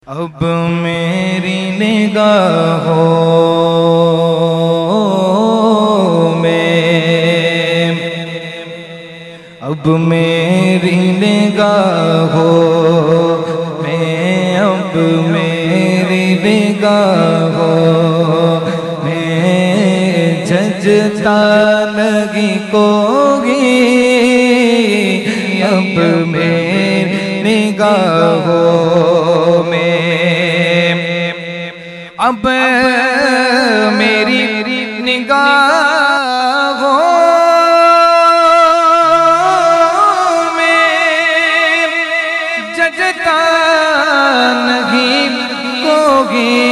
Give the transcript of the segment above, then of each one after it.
اب میری نگاہوں میں، اب میری نگاہوں میں، اب میری نگاہوں میں ججتا لگی کوئی، اب میری نگاہوں میں، اب میری نگاہوں میں ججتا نہیں کوئی،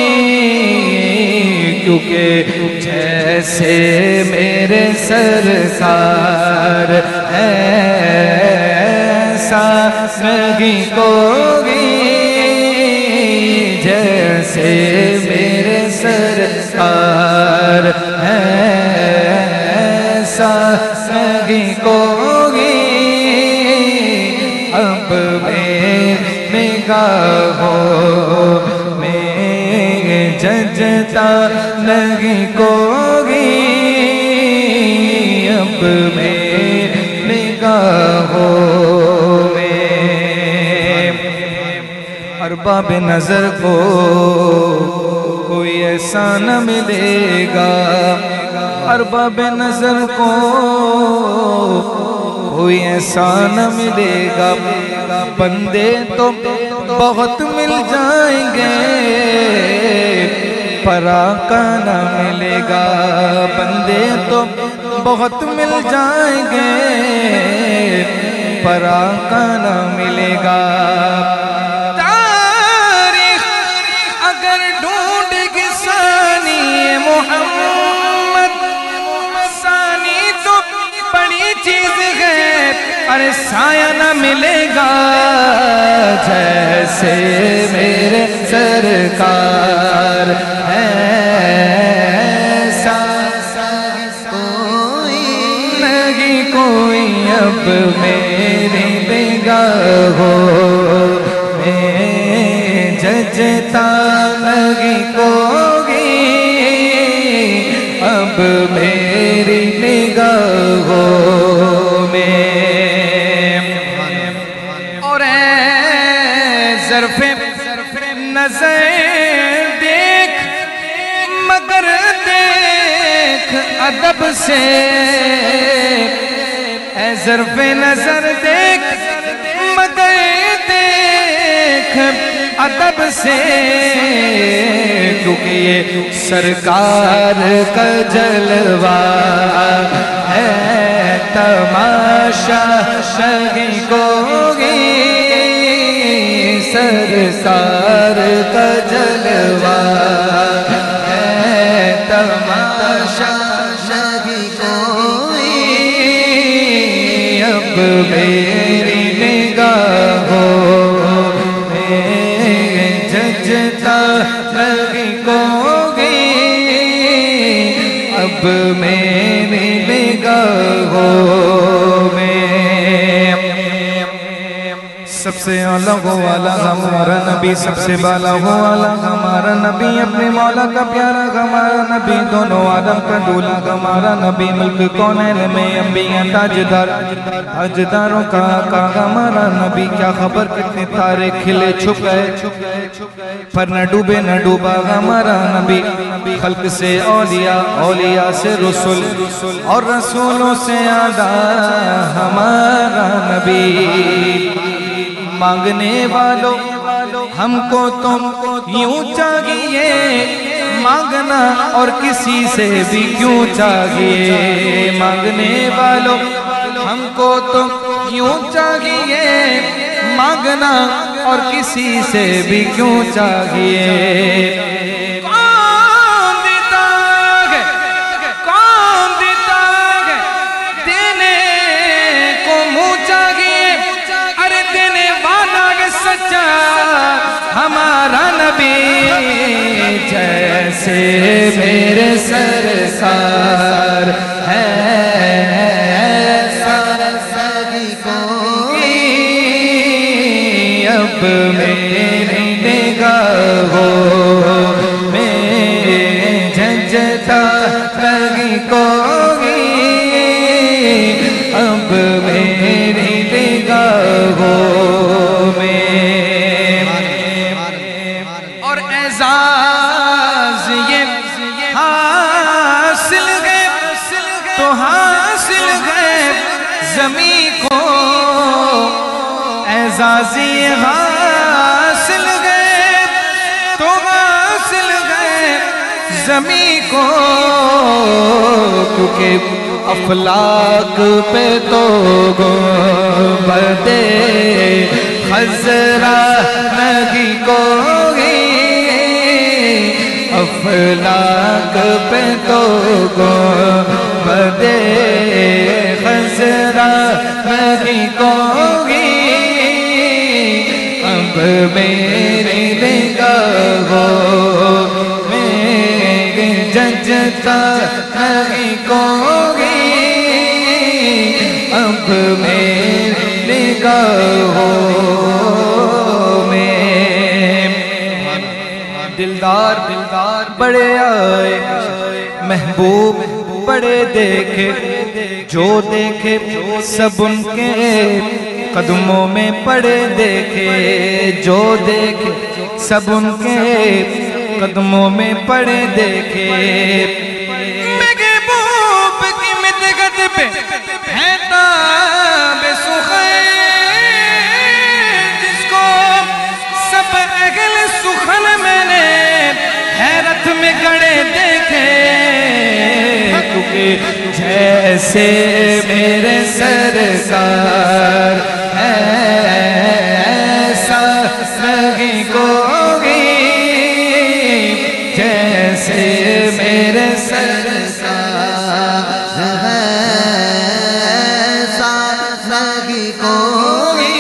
کیونکہ جیسے میرے سرکار ایسا نہیں کوئی، جیسے میرے سرکار ایسا نہیں کوئی، اب میری نگاہوں میں ججتا نہیں کوئی، اب میری نگاہوں میں ارباب نظر کو کوئی ایسا نہ ملے گا، ارباب نظر کو کوئی ایسا نہ ملے گا، بندے تو بہت مل جائیں گے پر آقا نہ ملے گا، بندے تو بہت مل جائیں گے پر آقا نہ ملے گا۔ تاریخ اگر ڈھونڈ گی ثانی محمد، ثانی تو بڑی چیز ہے، ارے سایہ نہ ملے گا جیسے میرے سرکار ایسا نہیں کوئی، اب میری نگاہوں میں ججتا نہیں کوئی، اب میری نگاہوں میں، اور اے ظرف نظر دیکھ مگر دیکھ ادب سے، اے ظرف نظر دیکھ مگر دیکھ ادب سے، کیونکہ یہ سرکار کا جلوہ ہے تماشا نہیں کوئی، سرکار کا جلوہ ہے تماشا نہیں کوئی، اب میری نگاہوں میں ججتا نہیں کوئی، اب میری نگاہوں میں سب سے اعلیٰ ہو والا ہمارا نبی، سب سے بالا ہو والا ہمارا نبی، اپنے مولا کا پیارا ہمارا نبی، دونوں عالم کا دولا ہمارا نبی، ملک کونین میں انبیاء تاجدار، تاجداروں کا آقا ہمارا نبی، کیا خبر کتنے تارے کھلے چھپ گئے پر نہ ڈوبے نہ ڈوبا ہمارا نبی، خلق سے اولیاء، اولیاء سے رسول، اور رسولوں سے آدھا ہمارا نبی، مانگنے والوں ہم کو تم یوں چاہیے، مانگنا اور کسی سے بھی کیوں چاہیے، مانگنے والوں ہم کو تم یوں چاہیے، مانگنا اور کسی سے بھی کیوں چاہیے، ہمارا نبی جیسے میرے سرکار ہے ایسا نہیں کوئی، اب میری نگاہ اعزاز یہ حاصل گئے تو حاصل گئے زمین کو، اعزاز یہ حاصل گئے تو حاصل گئے زمین کو، کیونکہ افلاک پہ تو گنبد خضرا نہیں کوئی، افلاک پہ تو گنبد خضرا نہیں کوئی، اب میری نگاہوں میں ججتا نہیں کوئی، اب میری نگاہوں میں دلدار بڑے آئے، محبوب بڑے دیکھے، جو دیکھے سب ان کے قدموں میں پڑے دیکھے، جو دیکھے سب ان کے قدموں میں پڑے دیکھے، محبوب کی مدحت پہ ہے تاب سخن، جس کو سب اہل سخن میں نے حیرت میں گڑے دیکھے، کیونکہ جیسے میرے سرکار ایسا نہیں کوئی، جیسے میرے سرکار ایسا نہیں کوئی،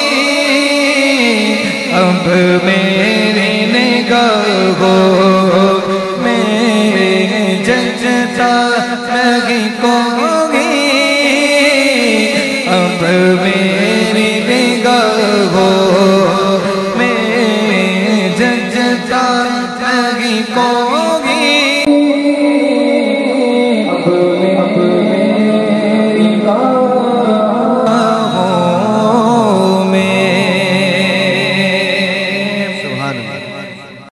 اب میری نگاہوں میں ججتا نہیں کوئی، اب میری